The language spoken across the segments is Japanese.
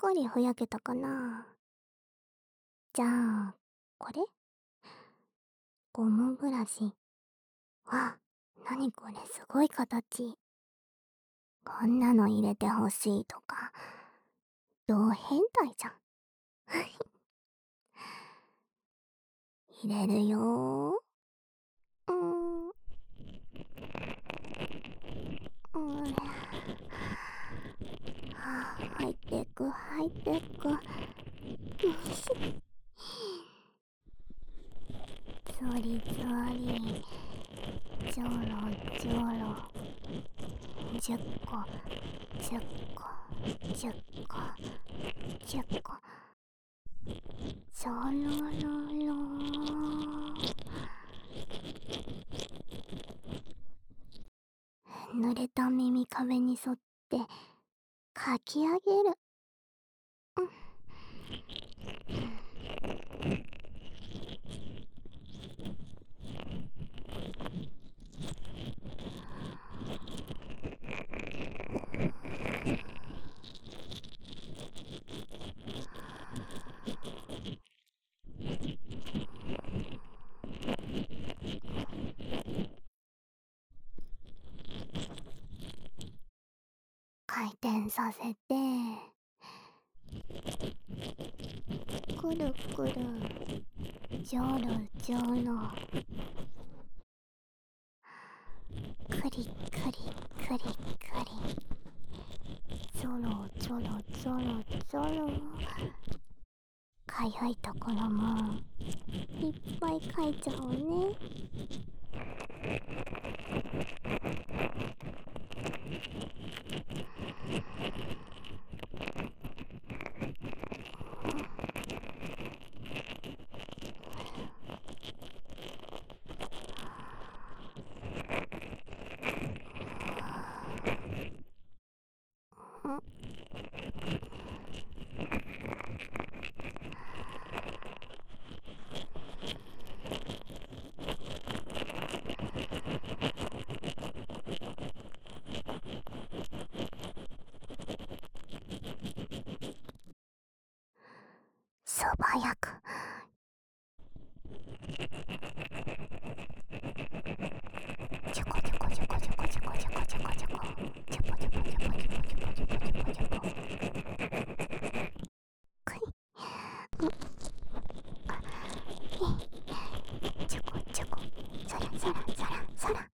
かりふやけたかな。じゃあ、これゴムブラシ。わ、なにこれすごい形。こんなの入れてほしいとか、どう変態じゃん。入れるよー。うん。入ってく、入ってく。ゾリゾリ。ジョロジョロ。10個、10個、10個、10個。ジョロロロー。濡れた耳壁に沿ってかき上げる。回転させて、くるくる、ジョロジョロ。くりくりくりくり。ゾロゾロゾロゾロ。かゆいところもいっぱいかいちゃおうね。素早く。ちょこちょこちょこちょこちょこちょこちょこちょこちょこちょこちょこちょこちょこちょこちょこ。くい。ちょこちょこ。そらそらそらそら。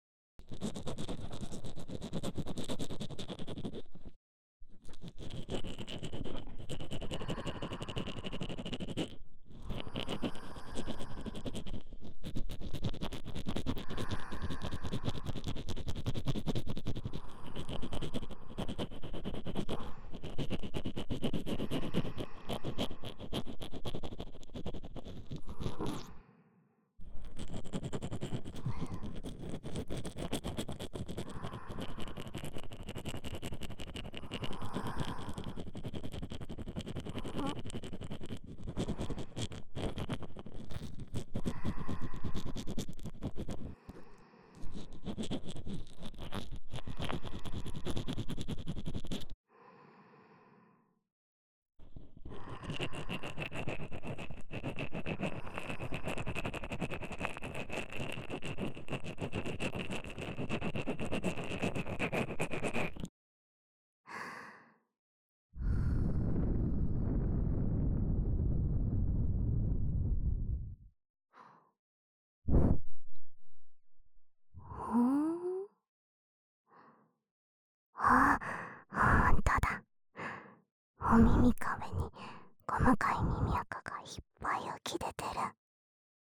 ほん。あ、ほんとだ。お耳壁に細かい耳垢がいっぱい浮き出てる。